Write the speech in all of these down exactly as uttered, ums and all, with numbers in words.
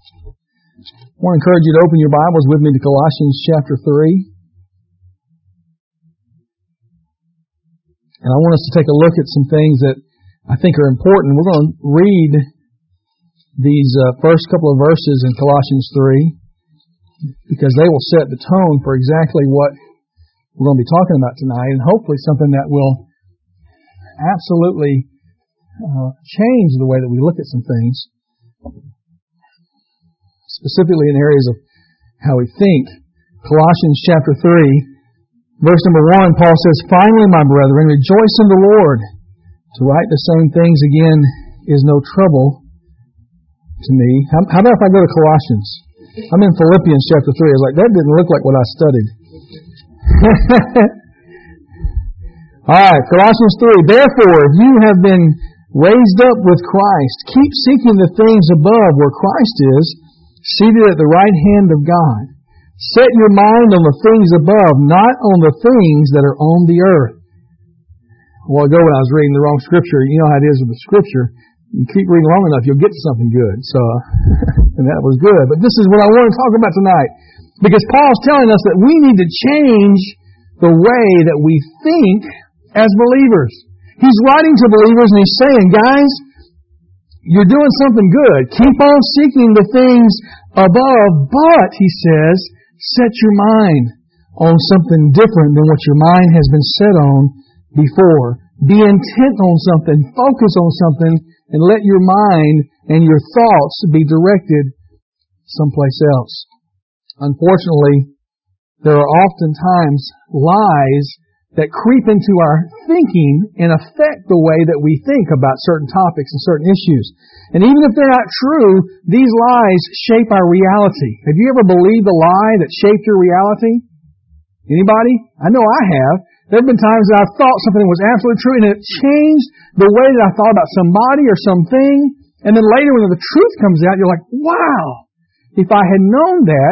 I want to encourage you to open your Bibles with me to Colossians chapter three. And I want us to take a look at some things that I think are important. We're going to read these uh, first couple of verses in Colossians three because they will set the tone for exactly what we're going to be talking about tonight, and hopefully something that will absolutely uh, change the way that we look at some things, specifically in areas of how we think. Colossians chapter three, verse number one, Paul says, "Finally, my brethren, rejoice in the Lord. To write the same things again is no trouble to me." How, how about if I go to Colossians? I'm in Philippians chapter three. I was like, that didn't look like what I studied. All right, Colossians three. "Therefore, if you have been raised up with Christ, keep seeking the things above where Christ is, seated at the right hand of God. Set your mind on the things above, not on the things that are on the earth." A while ago when I was reading the wrong scripture, you know how it is with the scripture. You keep reading long enough, you'll get to something good. So, and that was good. But this is what I want to talk about tonight. Because Paul's telling us that we need to change the way that we think as believers. He's writing to believers and he's saying, guys, you're doing something good. Keep on seeking the things above, but, he says, set your mind on something different than what your mind has been set on before. Be intent on something, focus on something, and let your mind and your thoughts be directed someplace else. Unfortunately, there are oftentimes lies that creep into our thinking and affect the way that we think about certain topics and certain issues. And even if they're not true, these lies shape our reality. Have you ever believed a lie that shaped your reality? Anybody? I know I have. There have been times that I've thought something was absolutely true and it changed the way that I thought about somebody or something. And then later when the truth comes out, you're like, wow, if I had known that,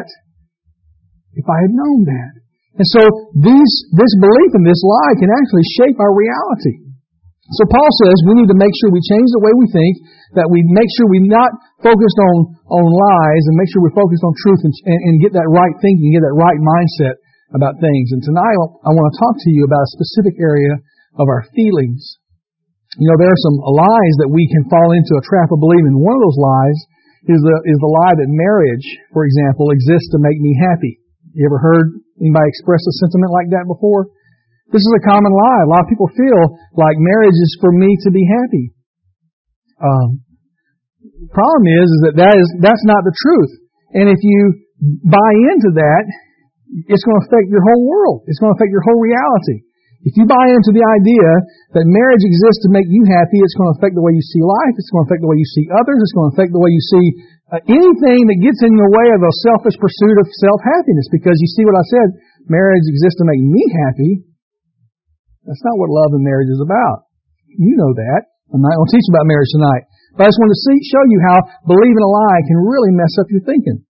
if I had known that. And so these, this belief in this lie can actually shape our reality. So Paul says we need to make sure we change the way we think, that we make sure we're not focused on, on lies, and make sure we're focused on truth and, and, and get that right thinking, get that right mindset about things. And tonight I want to talk to you about a specific area of our feelings. You know, there are some lies that we can fall into a trap of believing. One of those lies is the, is the lie that marriage, for example, exists to make me happy. You ever heard anybody express a sentiment like that before? This is a common lie. A lot of people feel like marriage is for me to be happy. Um, problem is, is that, that is that's not the truth. And if you buy into that, it's going to affect your whole world. It's going to affect your whole reality. If you buy into the idea that marriage exists to make you happy, it's going to affect the way you see life. It's going to affect the way you see others. It's going to affect the way you see uh, anything that gets in the way of a selfish pursuit of self-happiness. Because you see what I said, marriage exists to make me happy. That's not what love and marriage is about. You know that. I'm not going to teach about marriage tonight. But I just want to see, show you how believing a lie can really mess up your thinking.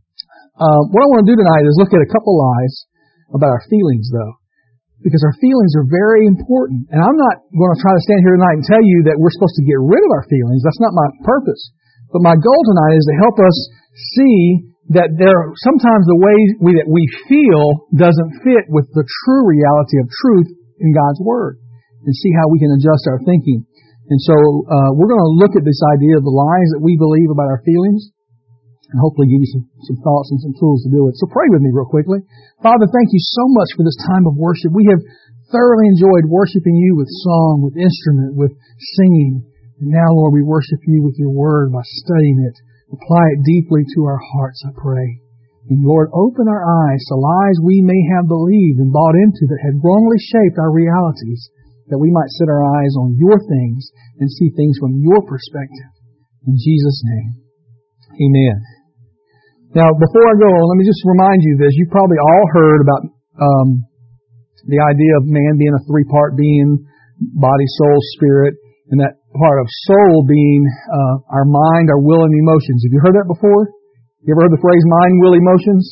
Uh, what I want to do tonight is look at a couple lies about our feelings, though. Because our feelings are very important. And I'm not going to try to stand here tonight and tell you that we're supposed to get rid of our feelings. That's not my purpose. But my goal tonight is to help us see that there are sometimes the way we, that we feel doesn't fit with the true reality of truth in God's Word. And see how we can adjust our thinking. And so uh, we're going to look at this idea of the lies that we believe about our feelings. And hopefully give you some, some thoughts and some tools to do it. So pray with me real quickly. Father, thank you so much for this time of worship. We have thoroughly enjoyed worshiping you with song, with instrument, with singing. And now, Lord, we worship you with your word by studying it. Apply it deeply to our hearts, I pray. And Lord, open our eyes to lies we may have believed and bought into that had wrongly shaped our realities, that we might set our eyes on your things and see things from your perspective. In Jesus' name, amen. Now, before I go on, let me just remind you this. You've probably all heard about um, the idea of man being a three-part being, body, soul, spirit, and that part of soul being uh, our mind, our will, and emotions. Have you heard that before? You ever heard the phrase mind, will, emotions?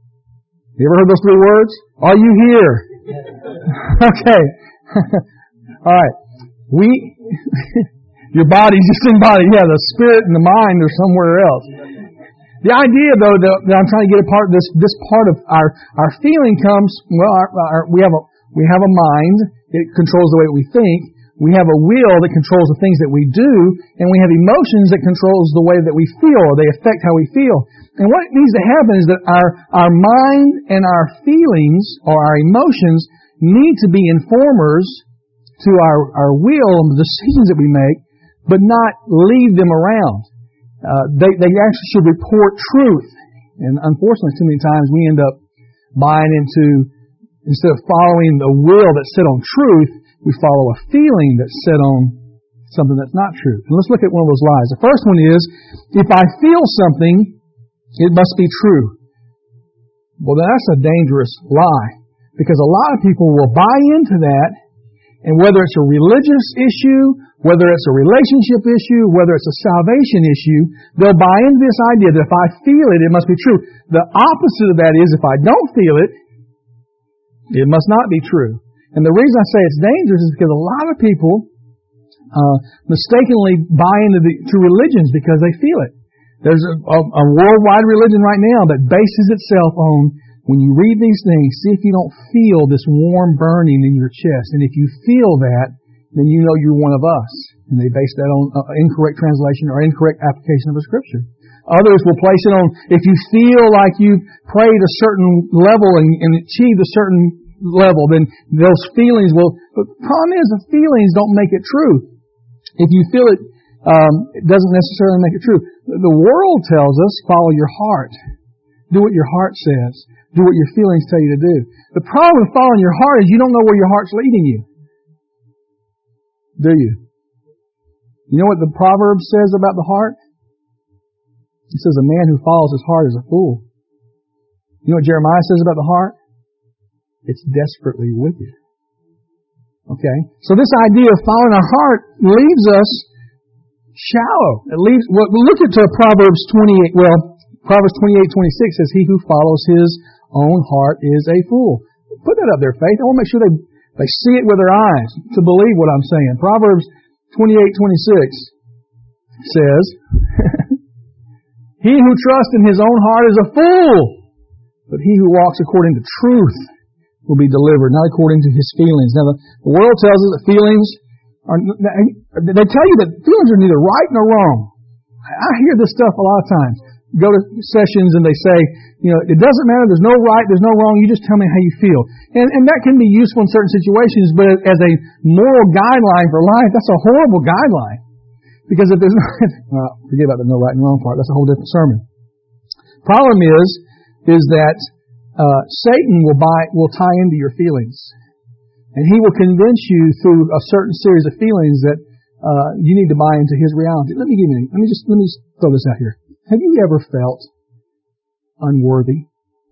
You ever heard those three words? Are you here? Okay. All right. We, your body's just in body. Yeah, the spirit and the mind are somewhere else. The idea, though, that, that I'm trying to get a part of this, this part of our, our feeling comes, well, our, our, we have a, we have a mind. It controls the way that we think. We have a will that controls the things that we do. And we have emotions that controls the way that we feel, or they affect how we feel. And what needs to happen is that our, our mind and our feelings, or our emotions, need to be informers to our, our will and the decisions that we make, but not lead them around. Uh, they, they actually should report truth. And unfortunately, too many times we end up buying into, instead of following the will that's set on truth, we follow a feeling that's set on something that's not true. And let's look at one of those lies. The first one is, if I feel something, it must be true. Well, that's a dangerous lie, because a lot of people will buy into that, and whether it's a religious issue, whether it's a relationship issue, whether it's a salvation issue, they'll buy into this idea that if I feel it, it must be true. The opposite of that is, if I don't feel it, it must not be true. And the reason I say it's dangerous is because a lot of people uh, mistakenly buy into the, to religions because they feel it. There's a, a, a worldwide religion right now that bases itself on, when you read these things, see if you don't feel this warm burning in your chest. And if you feel that, then you know you're one of us. And they base that on uh, incorrect translation or incorrect application of a scripture. Others will place it on, if you feel like you've prayed a certain level and, and achieved a certain level, then those feelings will, but the problem is the feelings don't make it true. If you feel it, um, it doesn't necessarily make it true. The world tells us, follow your heart. Do what your heart says. Do what your feelings tell you to do. The problem with following your heart is you don't know where your heart's leading you. Do you? You know what the proverb says about the heart? It says a man who follows his heart is a fool. You know what Jeremiah says about the heart? It's desperately wicked. Okay? So this idea of following our heart leaves us shallow. It leaves, well, look at uh, Proverbs twenty-eight. Well, Proverbs twenty-eight twenty-six says, he who follows his own heart is a fool. Put that up there, Faith. I want to make sure they, they see it with their eyes to believe what I'm saying. Proverbs twenty-eight twenty-six says, he who trusts in his own heart is a fool, but he who walks according to truth will be delivered, not according to his feelings. Now, the, the world tells us that feelings are, they tell you that feelings are neither right nor wrong. I hear this stuff a lot of times. Go to sessions and they say, you know, it doesn't matter, there's no right, there's no wrong, you just tell me how you feel. And, and that can be useful in certain situations, but as a moral guideline for life, that's a horrible guideline. Because if there's no, well, forget about the no right and wrong part, that's a whole different sermon. Problem is, is that Uh, Satan will buy, will tie into your feelings. And he will convince you through a certain series of feelings that, uh, you need to buy into his reality. Let me give you, let me just, let me just throw this out here. Have you ever felt unworthy?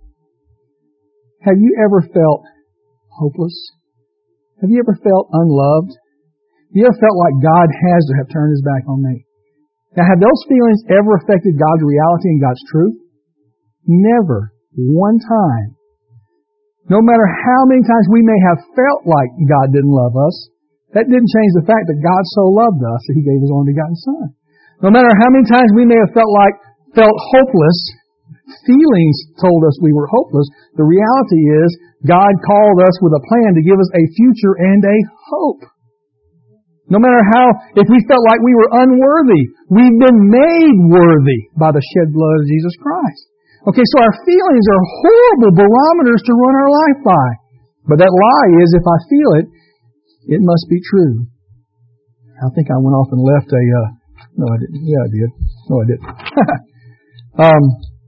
Have you ever felt hopeless? Have you ever felt unloved? Have you ever felt like God has to have turned his back on me? Now, have those feelings ever affected God's reality and God's truth? Never. One time. No matter how many times we may have felt like God didn't love us, that didn't change the fact that God so loved us that He gave His only begotten Son. No matter how many times we may have felt like, felt hopeless, feelings told us we were hopeless, the reality is God called us with a plan to give us a future and a hope. No matter how, if we felt like we were unworthy, we've been made worthy by the shed blood of Jesus Christ. Okay, so our feelings are horrible barometers to run our life by. But that lie is, if I feel it, it must be true. I think I went off and left a, uh, no I didn't, yeah I did. No I didn't. um,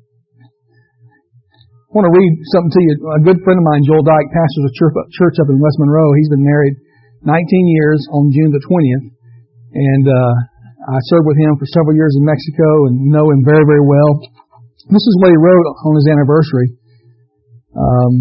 I want to read something to you. A good friend of mine, Joel Dyke, pastors a church, church up in West Monroe. He's been married nineteen years on June the twentieth. And, uh, I served with him for several years in Mexico and know him very, very well. This is what he wrote on his anniversary. Um,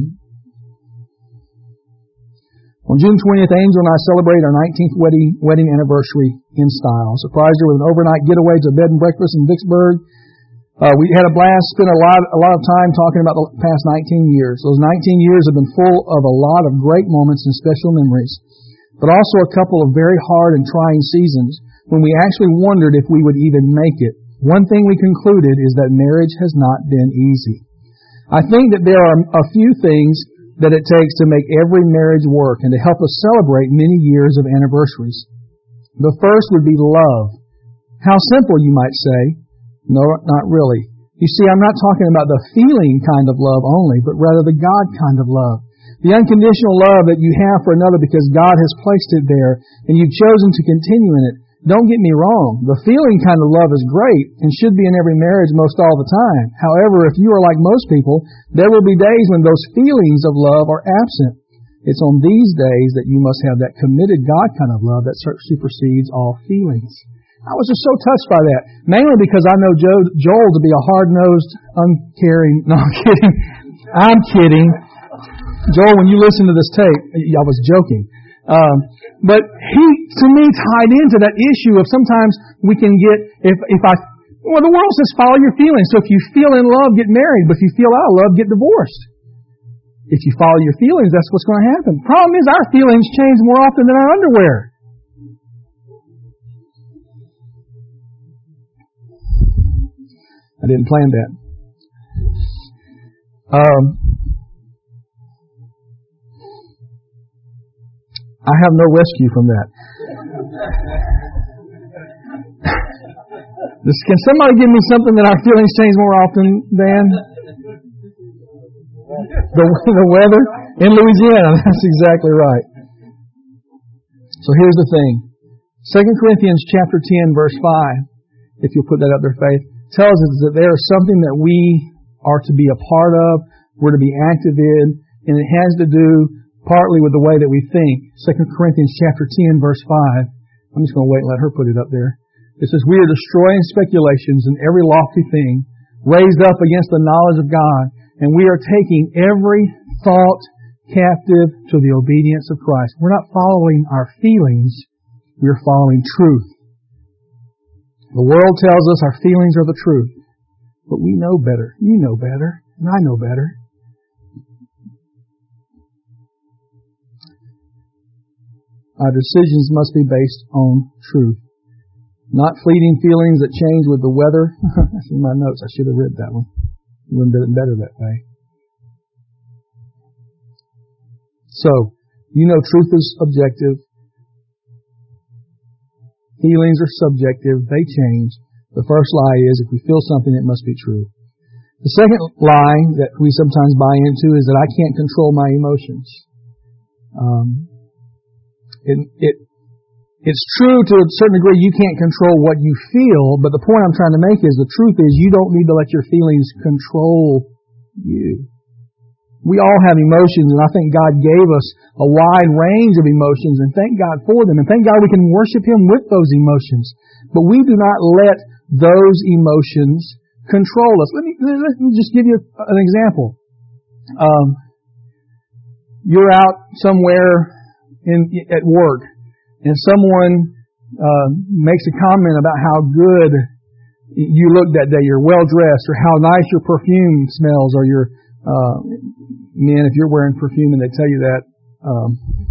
on June twentieth, Angel and I celebrated our nineteenth wedding, wedding anniversary in style. Surprised her with an overnight getaway to a bed and breakfast in Vicksburg. Uh, we had a blast, spent a lot, a lot of time talking about the past nineteen years. Those nineteen years have been full of a lot of great moments and special memories, but also a couple of very hard and trying seasons when we actually wondered if we would even make it. one thing we concluded is that marriage has not been easy. I think that there are a few things that it takes to make every marriage work and to help us celebrate many years of anniversaries. The first would be love. How simple, you might say. No, not really. You see, I'm not talking about the feeling kind of love only, but rather the God kind of love. The unconditional love that you have for another because God has placed it there and you've chosen to continue in it. Don't get me wrong. The feeling kind of love is great and should be in every marriage most all the time. However, if you are like most people, there will be days when those feelings of love are absent. It's on these days that you must have that committed God kind of love that supersedes all feelings. I was just so touched by that, mainly because I know Joe, Joel to be a hard-nosed, uncaring, no, I'm kidding. I'm kidding. Joel, when you listen to this tape, I was joking. Um, but he, to me, tied into that issue of sometimes we can get, if, if I, well, the world says follow your feelings. So if you feel in love, get married. But if you feel out of love, get divorced. If you follow your feelings, that's what's going to happen. Problem is, our feelings change more often than our underwear. I didn't plan that. Um, I have no rescue from that. Can somebody give me something that our feelings change more often than the, the weather in Louisiana? That's exactly right. So here's the thing. Second Corinthians chapter ten, verse five, if you'll put that up there, Faith, tells us that there is something that we are to be a part of, we're to be active in, and it has to do partly with the way that we think. Second Corinthians chapter ten, verse five. I'm just going to wait and let her put it up there. It says, we are destroying speculations and every lofty thing raised up against the knowledge of God, and we are taking every thought captive to the obedience of Christ. We're not following our feelings, we're following truth. The world tells us our feelings are the truth, but we know better. You know better, and I know better. Our decisions must be based on truth. Not fleeting feelings that change with the weather. That's in my notes. I should have read that one. It would have been better that way. So, you know truth is objective. Feelings are subjective. They change. The first lie is if we feel something, it must be true. The second lie that we sometimes buy into is that I can't control my emotions. Um, It, it, it's true to a certain degree you can't control what you feel, but the point I'm trying to make is the truth is you don't need to let your feelings control you. We all have emotions, and I think God gave us a wide range of emotions, and thank God for them, and thank God we can worship Him with those emotions. But we do not let those emotions control us. Let me, let me just give you an example. Um, you're out somewhere In, at work, and someone uh, makes a comment about how good you look that day, you're well dressed, or how nice your perfume smells, or your uh, men, if you're wearing perfume and they tell you that, um,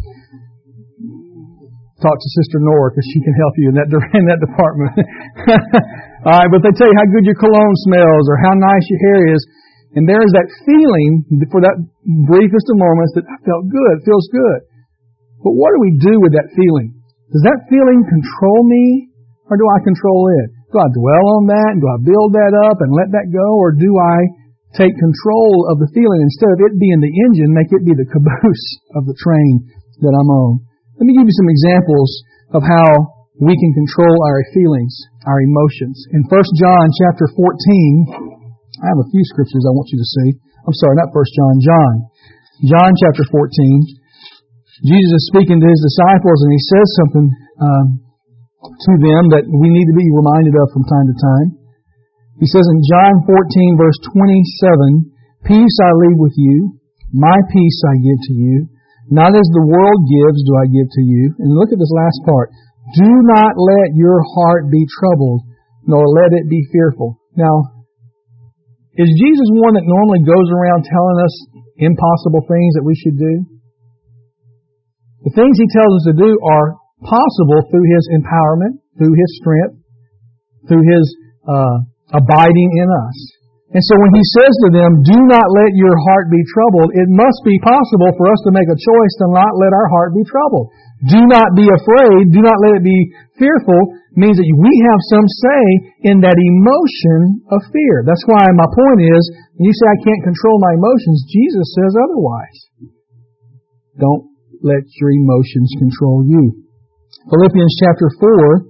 talk to Sister Nora because she can help you in that in that department. All right, but they tell you how good your cologne smells or how nice your hair is, and there is that feeling for that briefest of moments that I felt good, it feels good. But what do we do with that feeling? Does that feeling control me, or do I control it? Do I dwell on that, and do I build that up and let that go, or do I take control of the feeling instead of it being the engine, make it be the caboose of the train that I'm on? Let me give you some examples of how we can control our feelings, our emotions. In First John chapter fourteen, I have a few scriptures I want you to see. I'm sorry, not First John, John. John chapter fourteen. Jesus is speaking to His disciples, and He says something um, to them that we need to be reminded of from time to time. He says in John fourteen, verse twenty-seven, peace I leave with you, my peace I give to you. Not as the world gives do I give to you. And look at this last part. Do not let your heart be troubled, nor let it be fearful. Now, is Jesus one that normally goes around telling us impossible things that we should do? The things He tells us to do are possible through His empowerment, through His strength, through His uh, abiding in us. And so when He says to them, do not let your heart be troubled, it must be possible for us to make a choice to not let our heart be troubled. Do not be afraid, do not let it be fearful, means that we have some say in that emotion of fear. That's why my point is, when you say I can't control my emotions, Jesus says otherwise. Don't let your emotions control you. Philippians chapter four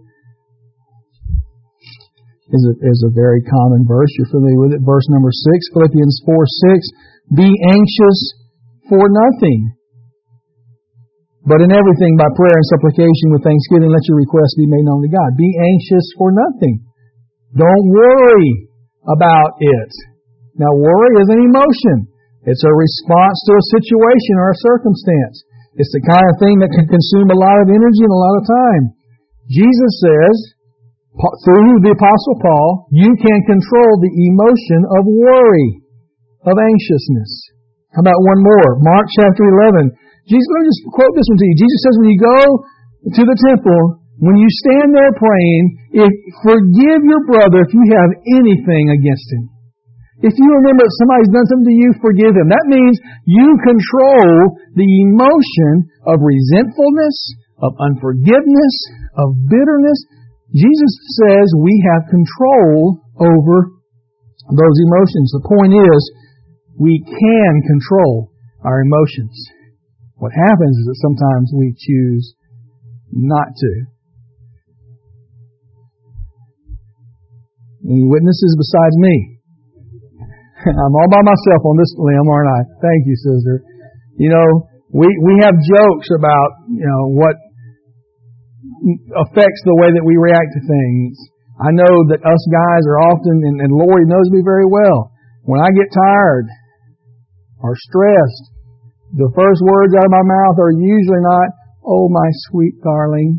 is a, is a very common verse. You're familiar with it. Verse number six, Philippians four six. Be anxious for nothing, but in everything by prayer and supplication with thanksgiving let your requests be made known to God. Be anxious for nothing. Don't worry about it. Now worry is an emotion. It's a response to a situation or a circumstance. It's the kind of thing that can consume a lot of energy and a lot of time. Jesus says, through the Apostle Paul, you can control the emotion of worry, of anxiousness. How about one more? Mark chapter eleven. Jesus, let me just quote this one to you. Jesus says when you go to the temple, when you stand there praying, if, forgive your brother if you have anything against him. If you remember that somebody's done something to you, forgive him. That means you control the emotion of resentfulness, of unforgiveness, of bitterness. Jesus says we have control over those emotions. The point is, we can control our emotions. What happens is that sometimes we choose not to. Any witnesses besides me? I'm all by myself on this limb, aren't I? Thank you, sister. You know, we, we have jokes about, you know, what affects the way that we react to things. I know that us guys are often, and, and Lori knows me very well, when I get tired or stressed, the first words out of my mouth are usually not, oh my sweet darling,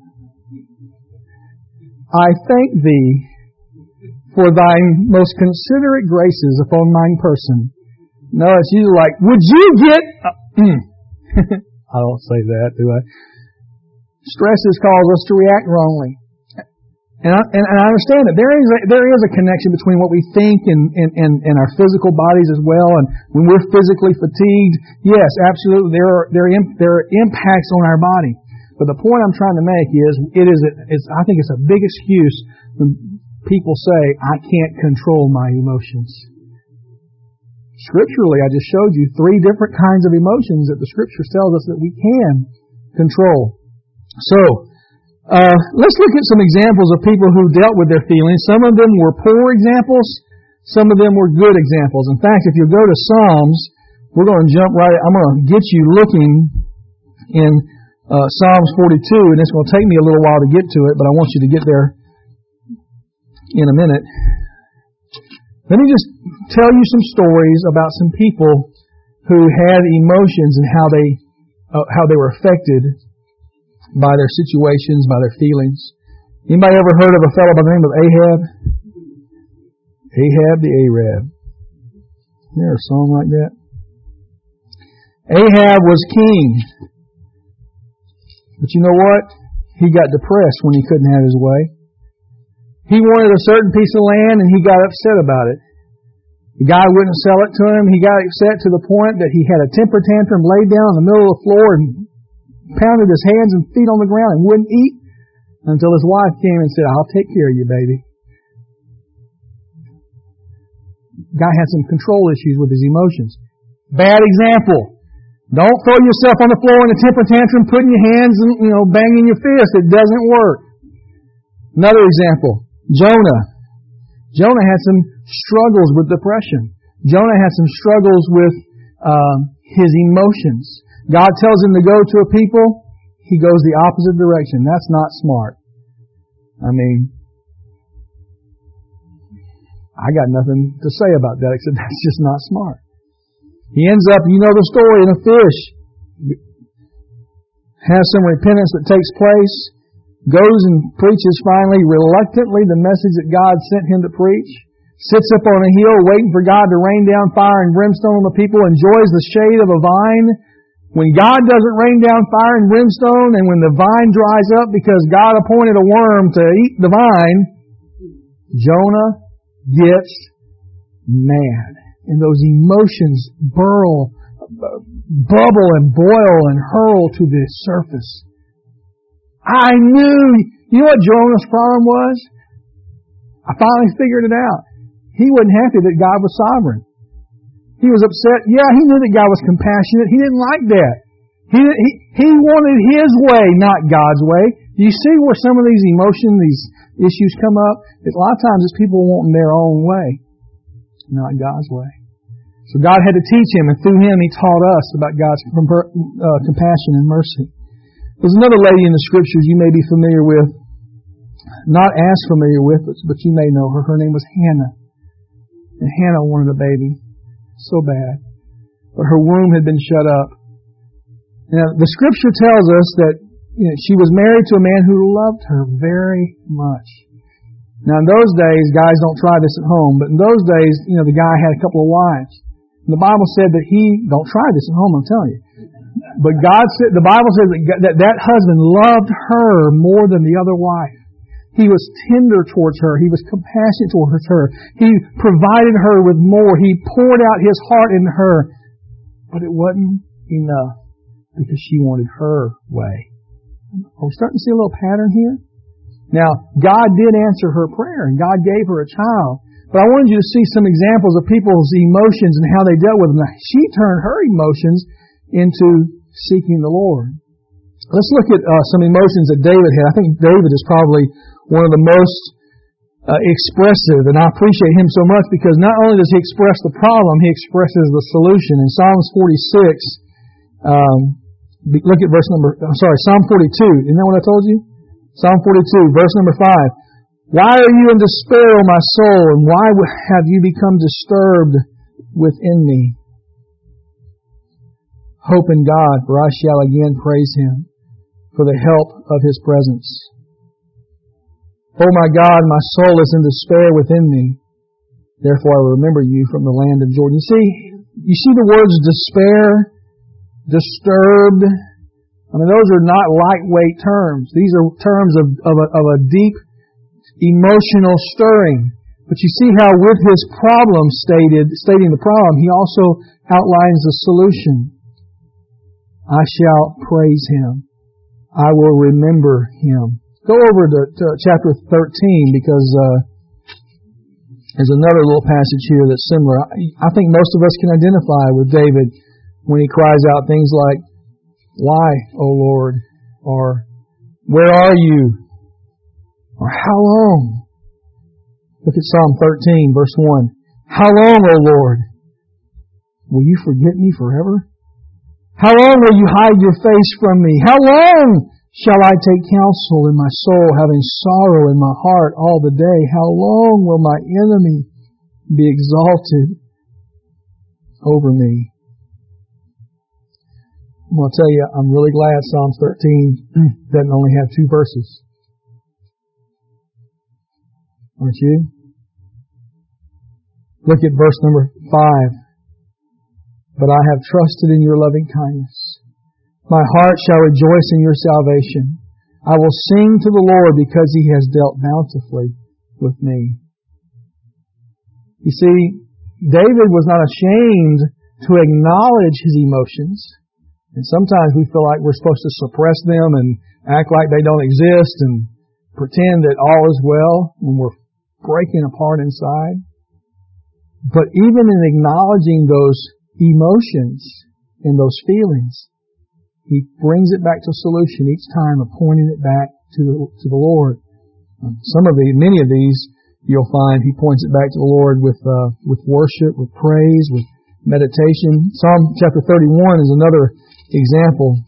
I thank thee for thine most considerate graces upon mine person. No, it's usually like, would you get... Uh, I don't say that, do I? Stresses cause us to react wrongly. And I, and, and I understand that. There is a, there is a connection between what we think and, and, and, and our physical bodies as well. And when we're physically fatigued, yes, absolutely, there are, there are, there are impacts on our body. But the point I'm trying to make is, it is, it's, I think it's a big excuse when people say, I can't control my emotions. Scripturally, I just showed you three different kinds of emotions that the Scriptures tells us that we can control. So, uh, let's look at some examples of people who dealt with their feelings. Some of them were poor examples. Some of them were good examples. In fact, if you go to Psalms, we're going to jump right, I'm going to get you looking in uh, Psalms forty-two, and it's going to take me a little while to get to it, but I want you to get there in a minute. Let me just tell you some stories about some people who had emotions and how they, uh, how they were affected by their situations, by their feelings. Anybody ever heard of a fellow by the name of Ahab? Ahab the Arab. Isn't there a song like that? Ahab was king. But you know what? He got depressed when he couldn't have his way. He wanted a certain piece of land and he got upset about it. The guy wouldn't sell it to him. He got upset to the point that he had a temper tantrum, laid down in the middle of the floor and pounded his hands and feet on the ground and wouldn't eat until his wife came and said, I'll take care of you, baby. Guy had some control issues with his emotions. Bad example. Don't throw yourself on the floor in a temper tantrum, putting your hands and, you know, banging your fist. It doesn't work. Another example. Jonah. Jonah had some struggles with depression. Jonah had some struggles with uh, his emotions. God tells him to go to a people, he goes the opposite direction. That's not smart. I mean, I got nothing to say about that except that's just not smart. He ends up, you know the story, in a fish. Has some repentance that takes place. Goes and preaches finally, reluctantly, the message that God sent him to preach. Sits up on a hill waiting for God to rain down fire and brimstone on the people. Enjoys the shade of a vine. When God doesn't rain down fire and brimstone, and when the vine dries up because God appointed a worm to eat the vine, Jonah gets mad. And those emotions burl, bubble and boil and hurl to the surface. I knew, you know what Jonah's problem was? I finally figured it out. He wasn't happy that God was sovereign. He was upset. Yeah, he knew that God was compassionate. He didn't like that. He, he, he wanted his way, not God's way. Do you see where some of these emotions, these issues come up? It's a lot of times it's people wanting their own way, not God's way. So God had to teach him, and through him He taught us about God's uh, compassion and mercy. There's another lady in the Scriptures you may be familiar with, not as familiar with, but, but you may know her. Her name was Hannah. And Hannah wanted a baby so bad, but her womb had been shut up. Now, the Scripture tells us that you know, she was married to a man who loved her very much. Now, in those days, guys don't try this at home, but in those days, you know, the guy had a couple of wives. And the Bible said that he, don't try this at home, I'm telling you. But God said, the Bible says that, that that husband loved her more than the other wife. He was tender towards her. He was compassionate towards her. He provided her with more. He poured out His heart into her. But it wasn't enough because she wanted her way. Are we starting to see a little pattern here? Now, God did answer her prayer, and God gave her a child. But I wanted you to see some examples of people's emotions and how they dealt with them. Now, she turned her emotions into seeking the Lord. Let's look at uh, some emotions that David had. I think David is probably one of the most uh, expressive, and I appreciate him so much because not only does he express the problem, he expresses the solution. In Psalms forty-six, um, look at verse number, I'm sorry, Psalm forty-two. Isn't that what I told you? Psalm forty-two, verse number five. Why are you in despair, O my soul, and why have you become disturbed within me? Hope in God, for I shall again praise Him for the help of His presence. O my God, my soul is in despair within me. Therefore I will remember you from the land of Jordan. You see, you see the words despair, disturbed. I mean, those are not lightweight terms. These are terms of, of, a, of a deep emotional stirring. But you see how with his problem stated, stating the problem, he also outlines the solution. I shall praise Him. I will remember Him. Go over to, to chapter thirteen because uh, there's another little passage here that's similar. I, I think most of us can identify with David when he cries out things like, "Why, O Lord?" or "Where are you?" or "How long?" Look at Psalm thirteen, verse one. "How long, O Lord? Will you forget me forever? How long will you hide your face from me? How long shall I take counsel in my soul, having sorrow in my heart all the day? How long will my enemy be exalted over me?" I'm going to tell you, I'm really glad Psalms thirteen doesn't only have two verses. Aren't you? Look at verse number five. "But I have trusted in your loving kindness. My heart shall rejoice in your salvation. I will sing to the Lord because He has dealt bountifully with me." You see, David was not ashamed to acknowledge his emotions. And sometimes we feel like we're supposed to suppress them and act like they don't exist and pretend that all is well when we're breaking apart inside. But even in acknowledging those emotions and those feelings, he brings it back to a solution each time, pointing it back to to the Lord. Some of the, many of these, you'll find he points it back to the Lord with uh, with worship, with praise, with meditation. Psalm chapter thirty-one is another example.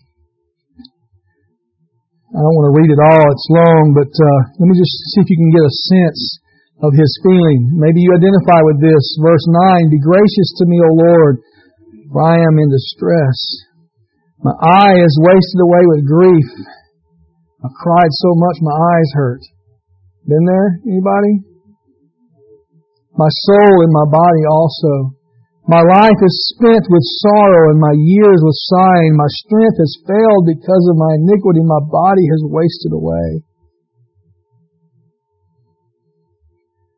I don't want to read it all; it's long, but uh, let me just see if you can get a sense of his feeling. Maybe you identify with this. Verse nine: "Be gracious to me, O Lord, for I am in distress. My eye is wasted away with grief. I've cried so much my eyes hurt." Been there? Anybody? "My soul and my body also. My life is spent with sorrow and my years with sighing. My strength has failed because of my iniquity. My body has wasted away."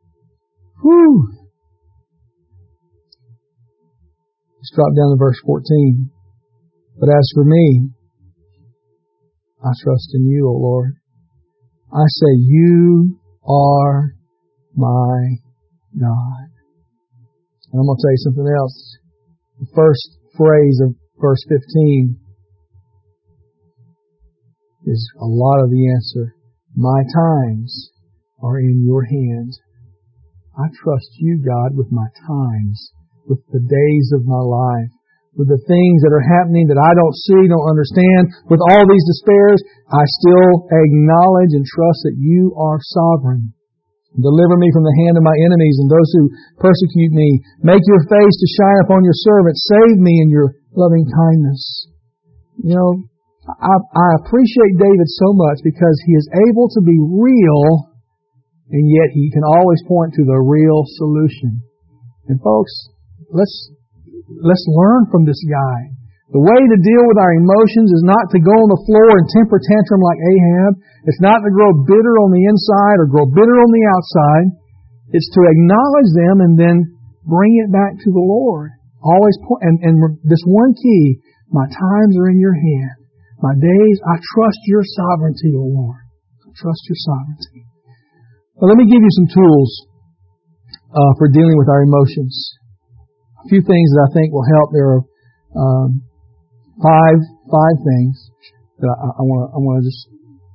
Whew. Let's drop down to verse fourteen. But as for me, I trust in you, O Lord. I say, you are my God. And I'm going to tell you something else. The first phrase of verse fifteen is a lot of the answer. My times are in your hand. I trust you, God, with my times, with the days of my life, with the things that are happening that I don't see, don't understand, with all these despairs. I still acknowledge and trust that you are sovereign. Deliver me from the hand of my enemies and those who persecute me. Make your face to shine upon your servant. Save me in your loving kindness. You know, I, I appreciate David so much because he is able to be real, and yet he can always point to the real solution. And folks, let's let's learn from this guy. The way to deal with our emotions is not to go on the floor and temper tantrum like Ahab. It's not to grow bitter on the inside or grow bitter on the outside. It's to acknowledge them and then bring it back to the Lord. Always point, and, and this one key, my times are in your hand. My days, I trust your sovereignty, O Lord. I trust your sovereignty. Well, let me give you some tools uh, for dealing with our emotions. A few things that I think will help. There are um, five five things that I, I want to I want to just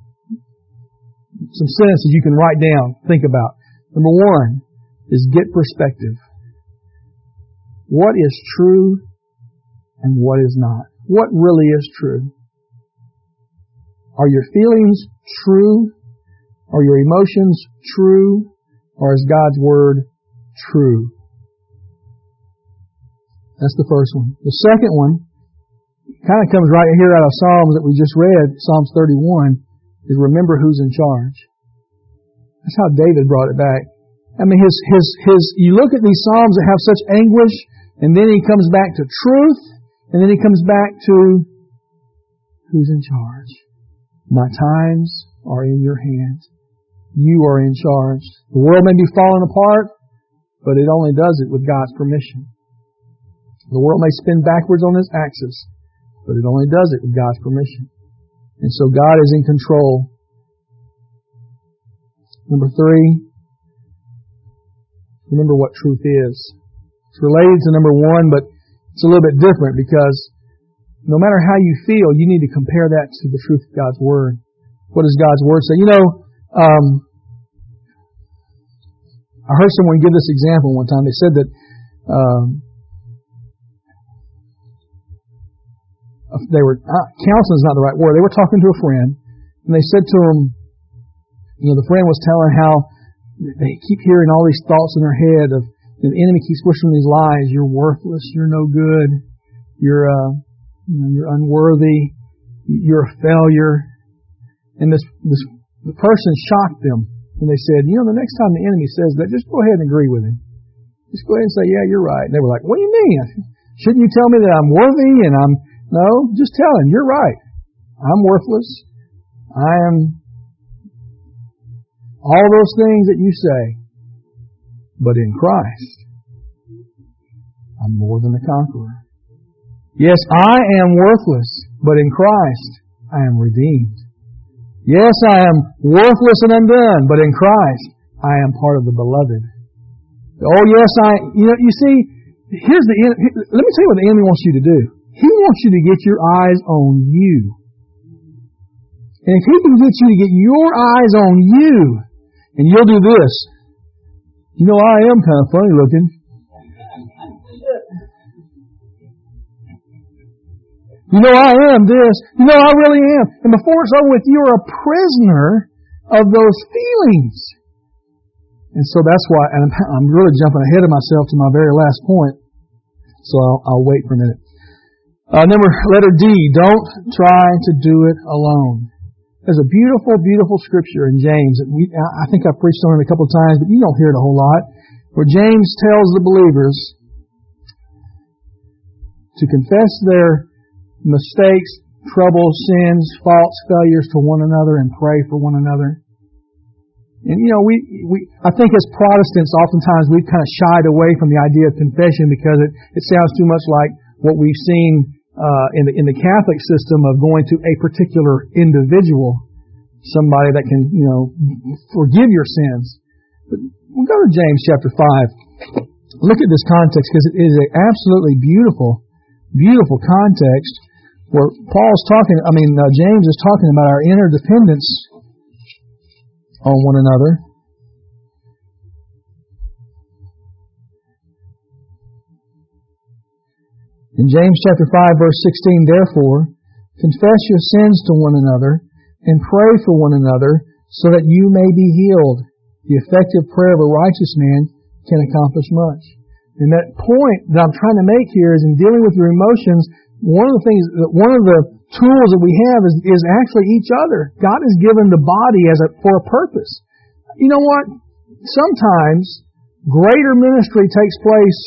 some sentences you can write down, think about. Number one is get perspective. What is true and what is not? What really is true? Are your feelings true? Are your emotions true? Or is God's Word true? That's the first one. The second one kind of comes right here out of Psalms that we just read, Psalms thirty-one, is remember who's in charge. That's how David brought it back. I mean, his, his, his, you look at these Psalms that have such anguish, and then he comes back to truth, and then he comes back to who's in charge. My times are in your hand. You are in charge. The world may be falling apart, but it only does it with God's permission. The world may spin backwards on its axis, but it only does it with God's permission. And so God is in control. Number three, remember what truth is. It's related to number one, but it's a little bit different because no matter how you feel, you need to compare that to the truth of God's Word. What does God's Word say? You know, um, I heard someone give this example one time. They said that um, they were, uh, counseling is not the right word. They were talking to a friend, and they said to him, you know, the friend was telling how they keep hearing all these thoughts in their head of, the enemy keeps whispering these lies. You're worthless. You're no good. You're, uh, you know, you're unworthy. You're a failure. And this, this, the person shocked them. And they said, you know, the next time the enemy says that, just go ahead and agree with him. Just go ahead and say, yeah, you're right. And they were like, what do you mean? Shouldn't you tell me that I'm worthy and I'm, no, just tell him, you're right. I'm worthless. I am all those things that you say. But in Christ, I'm more than a conqueror. Yes, I am worthless, but in Christ, I am redeemed. Yes, I am worthless and undone, but in Christ, I am part of the beloved. Oh, yes, I, you know, you see, here's the, let me tell you what the enemy wants you to do. He wants you to get your eyes on you. And if he can get you to get your eyes on you, and you'll do this, you know, I am kind of funny looking. You know, I am this. You know, I really am. And before it's over with, you're a prisoner of those feelings. And so that's why, and I'm, I'm really jumping ahead of myself to my very last point. So I'll, I'll wait for a minute. Uh, number, letter D, don't try to do it alone. There's a beautiful, beautiful scripture in James that we, I think I've preached on it a couple of times, but you don't hear it a whole lot, where James tells the believers to confess their mistakes, troubles, sins, faults, failures to one another and pray for one another. And, you know, we, we, I think as Protestants, oftentimes we've kind of shied away from the idea of confession because it, it sounds too much like what we've seen, uh, in the, in the Catholic system of going to a particular individual, somebody that can, you know, forgive your sins. But we'll go to James chapter five. Look at this context because it is an absolutely beautiful, beautiful context where Paul's talking, I mean, uh, James is talking about our interdependence on one another. In James chapter five, verse sixteen, therefore, confess your sins to one another and pray for one another so that you may be healed. The effective prayer of a righteous man can accomplish much. And that point that I'm trying to make here is in dealing with your emotions, one of the things, one of the tools that we have is, is actually each other. God has given the body as a, for a purpose. You know what? Sometimes greater ministry takes place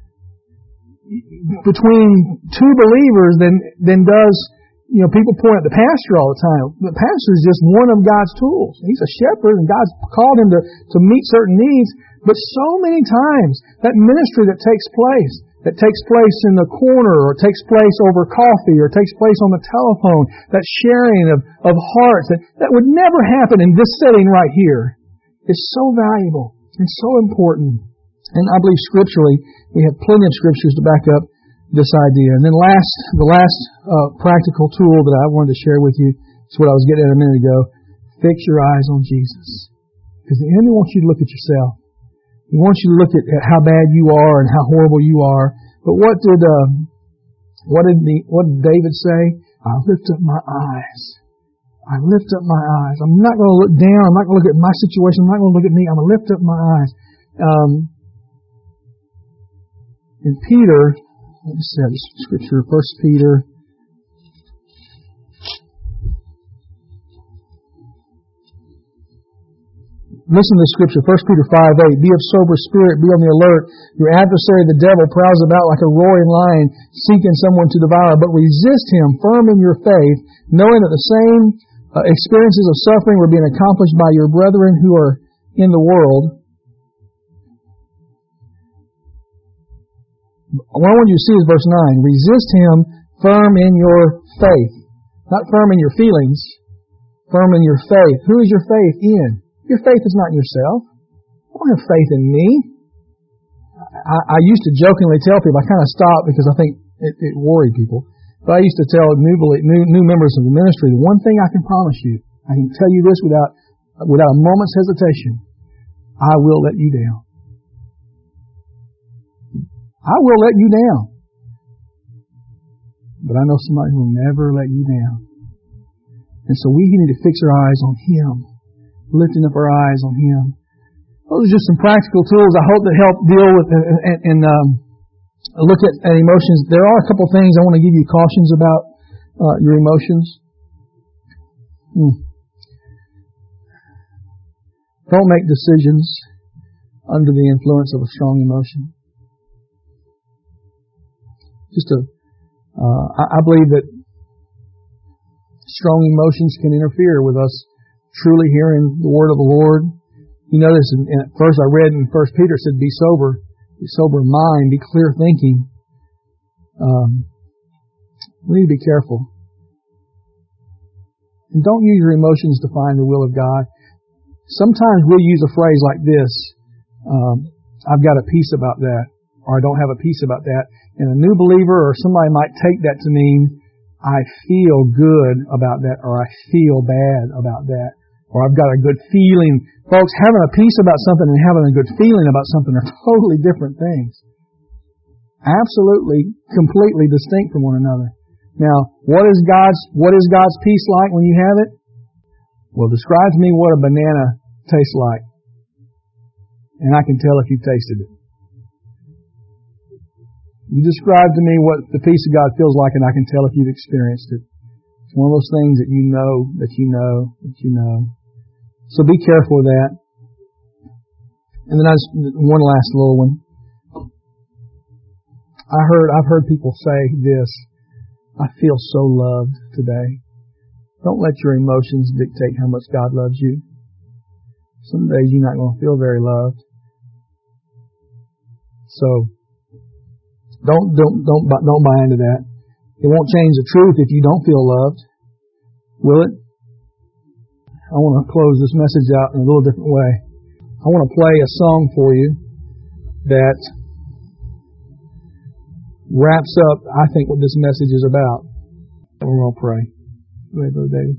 between two believers than, than does, you know, people point at the pastor all the time. The pastor is just one of God's tools. He's a shepherd and God's called him to, to meet certain needs. But so many times that ministry that takes place, that takes place in the corner or takes place over coffee or takes place on the telephone, that sharing of, of hearts, that, that would never happen in this setting right here, is so valuable and so important. And I believe scripturally, we have plenty of scriptures to back up this idea. And then last, the last uh, practical tool that I wanted to share with you is what I was getting at a minute ago. Fix your eyes on Jesus. Because the enemy wants you to look at yourself. He wants you to look at, at how bad you are and how horrible you are. But what did uh, what did the what did David say? I lift up my eyes. I lift up my eyes. I'm not going to look down. I'm not going to look at my situation. I'm not going to look at me. I'm going to lift up my eyes. Um, and Peter, let me see this scripture. First Peter. Listen to the scripture, First Peter five eight. Be of sober spirit, be on the alert. Your adversary, the devil, prowls about like a roaring lion, seeking someone to devour. But resist him, firm in your faith, knowing that the same uh, experiences of suffering were being accomplished by your brethren who are in the world. What I want you to see is verse nine. Resist him, firm in your faith. Not firm in your feelings, firm in your faith. Who is your faith in? Your faith is not in yourself. I don't have faith in me. I, I used to jokingly tell people, I kind of stopped because I think it, it worried people, but I used to tell new, new, new members of the ministry, the one thing I can promise you, I can tell you this without, without a moment's hesitation, I will let you down. I will let you down. But I know somebody who will never let you down. And so we need to fix our eyes on Him. Lifting up our eyes on Him. Those are just some practical tools I hope that help deal with and, and, and um, look at, at emotions. There are a couple things I want to give you cautions about uh, your emotions. Hmm. Don't make decisions under the influence of a strong emotion. Just a, uh, I, I believe that strong emotions can interfere with us truly hearing the word of the Lord. You notice, in, in, at first I read in First Peter, it said, be sober, be sober in mind, be clear thinking. Um, we need to be careful. And don't use your emotions to find the will of God. Sometimes we'll use a phrase like this, um, I've got a peace about that, or I don't have a peace about that. And a new believer or somebody might take that to mean, I feel good about that, or I feel bad about that. Or I've got a good feeling. Folks, having a peace about something and having a good feeling about something are totally different things. Absolutely, completely distinct from one another. Now, what is God's, what is God's peace like when you have it? Well, describe to me what a banana tastes like. And I can tell if you've tasted it. You describe to me what the peace of God feels like and I can tell if you've experienced it. It's one of those things that you know, that you know, that you know. So be careful of that. And then I just, one last little one. I heard, I've heard people say this, I feel so loved today. Don't let your emotions dictate how much God loves you. Some days you're not going to feel very loved. So don't don't don't don't buy into that. It won't change the truth if you don't feel loved, will it? I want to close this message out in a little different way. I want to play a song for you that wraps up, I think, what this message is about. We're going to pray. Go ahead, Brother David.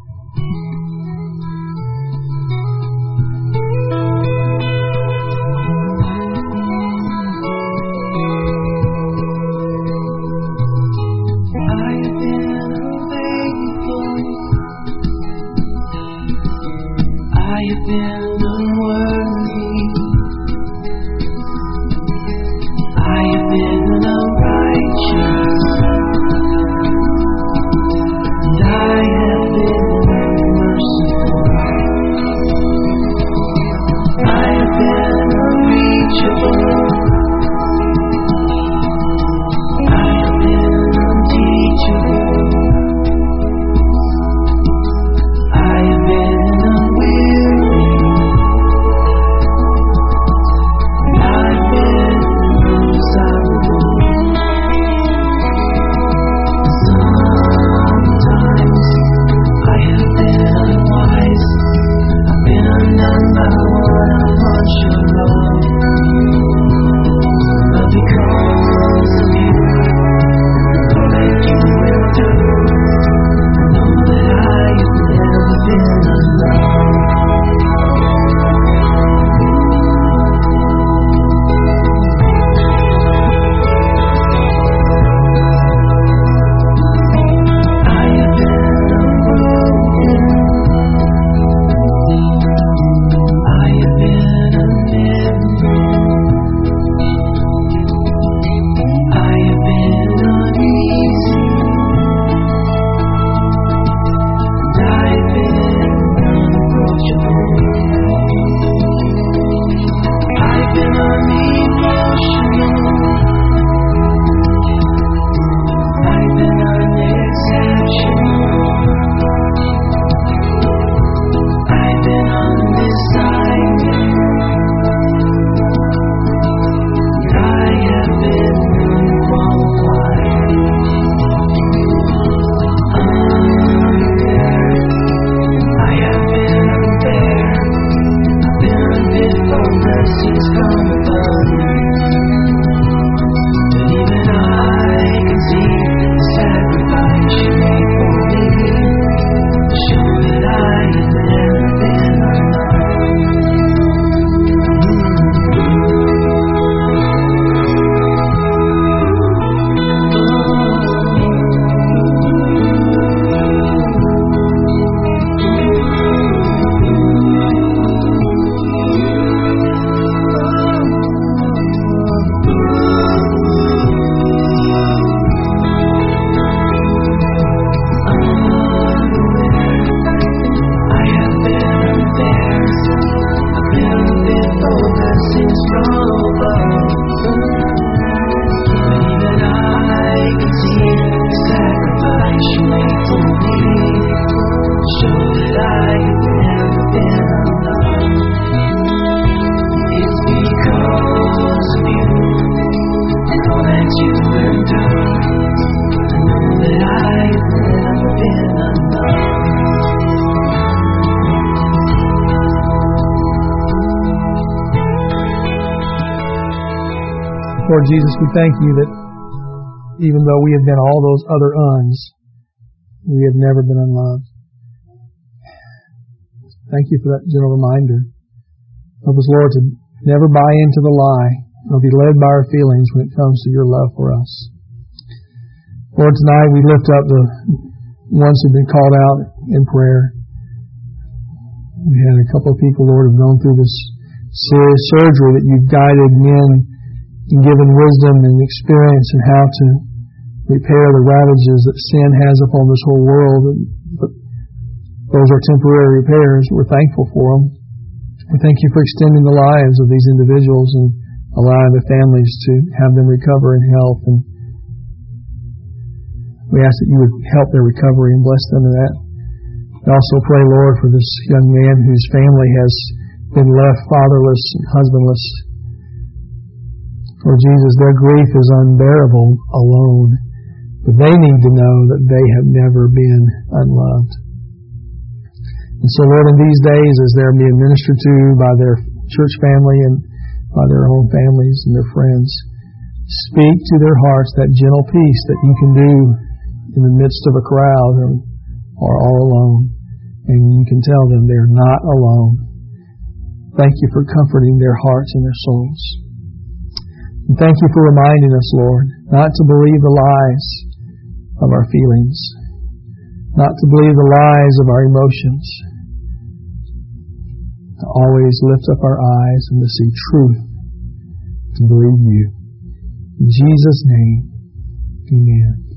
Lord Jesus, we thank you that even though we have been all those other uns, we have never been unloved. Thank you for that gentle reminder. Help us, Lord, to never buy into the lie or be led by our feelings when it comes to your love for us. Lord, tonight we lift up the ones who've been called out in prayer. We had a couple of people, Lord, who've gone through this serious surgery that you've guided men and given wisdom and experience in how to repair the ravages that sin has upon this whole world. But those are temporary repairs. We're thankful for them. We thank you for extending the lives of these individuals and allowing the families to have them recover in health. And we ask that you would help their recovery and bless them in that. We also pray, Lord, for this young man whose family has been left fatherless and husbandless. Lord Jesus, their grief is unbearable alone, but they need to know that they have never been unloved. And so, Lord, in these days, as they're being ministered to by their church family and by their own families and their friends, speak to their hearts that gentle peace that you can do in the midst of a crowd or, or all alone. And you can tell them they're not alone. Thank you for comforting their hearts and their souls. And thank you for reminding us, Lord, not to believe the lies of our feelings, not to believe the lies of our emotions, to always lift up our eyes and to see truth, to believe you. In Jesus' name, amen.